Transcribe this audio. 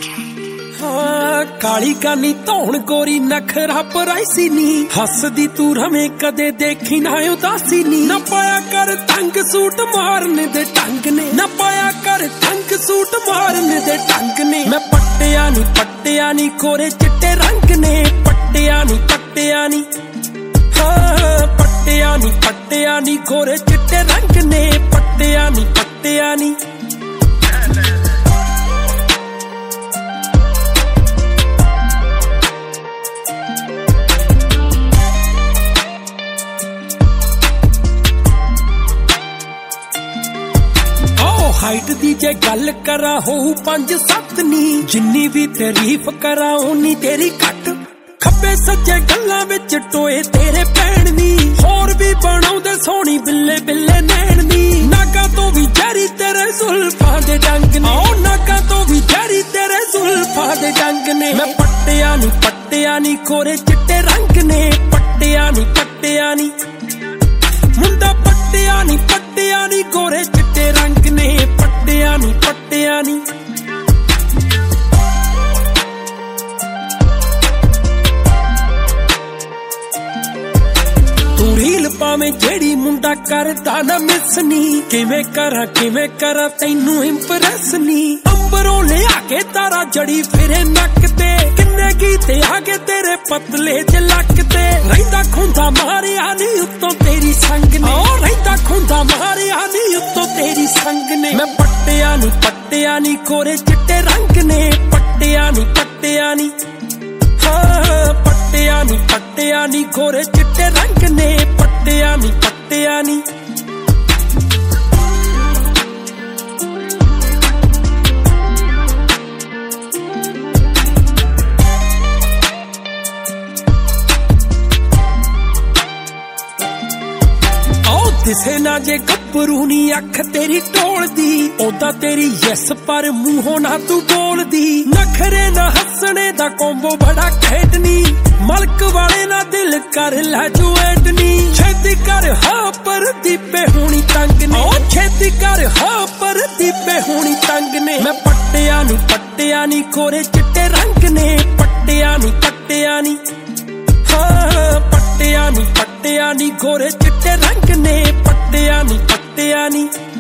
काली कानी धौन गोरी नखरा पराइसी नी हसदी तू रवे कदे देखी ना उदासी नी ना पाया कर तंग सूट मारने दे ढंग ने ना पाया कर तंग सूट मारने दे ढंग ने मैं पट्टिया नी कोरे चिट्टे रंग ने पट्टिया नी हाँ पट्टिया नी कोरे चिट्टे रंग ने पट्टिया नी हाइट दी जे गल करा हो 5-7 नी जिन्नी भी तारीफ करा उन्नी तेरी घट खब्बे सज्जे गल्लां विच टोए तेरे भैण नी होर भी बनाउंदे सोहनी बिल्ले बिल्ले नैण नी नागा तो भी जहरी तेरे जुल्फां दे डंग ने ओ नागा तो भी जहरी तेरे जुल्फां दे डंग ने मैं पट्टिया नी कोरे चिट्टे रंग ने पट्टिया नी मुंडा पट्टिया नी कोरे चिट्टे रंग ने पट्टिया नी तू रील पावे जेड़ी मुंडा करदा ना मिस नी किवें करा तैनू इंप्रेस नी अंबरों ले आके तारा जड़ी फिरे नक ते किन्ने गीते आगे तेरे पतले च लक ते रहिंदा खुंदा मारिया नी उत्तों तेरी संग ने ओ रहिंदा खुंदा मारिया नी उत्तों तेरी संग ने मैं पट्टिया नी कोरे चिट्टे रंग ने पट्टिया नी हाँ पट्टिया नी कोरे चिट्टे रंग ने पट्टिया नी दिसे ना जे गब्बरू नी अख तेरी टोल दी ओदा तेरी यस पर मूहों ना तू बोल दी नखरे ना हसने दा कोंबो बड़ा खेडनी मलक वाले ना दिल कर लै जुएटनी छेती कर हाँ पर दीपे होनी तंग ने ओ छेती कर हाँ पर दीपे होनी तंग ने मैं पट्टिया नी कोरे चिट्टे रंग ने पट्टिया नी हाँ पट्टिया नी कोरे चिट्टे रंग ने पट्टिया नी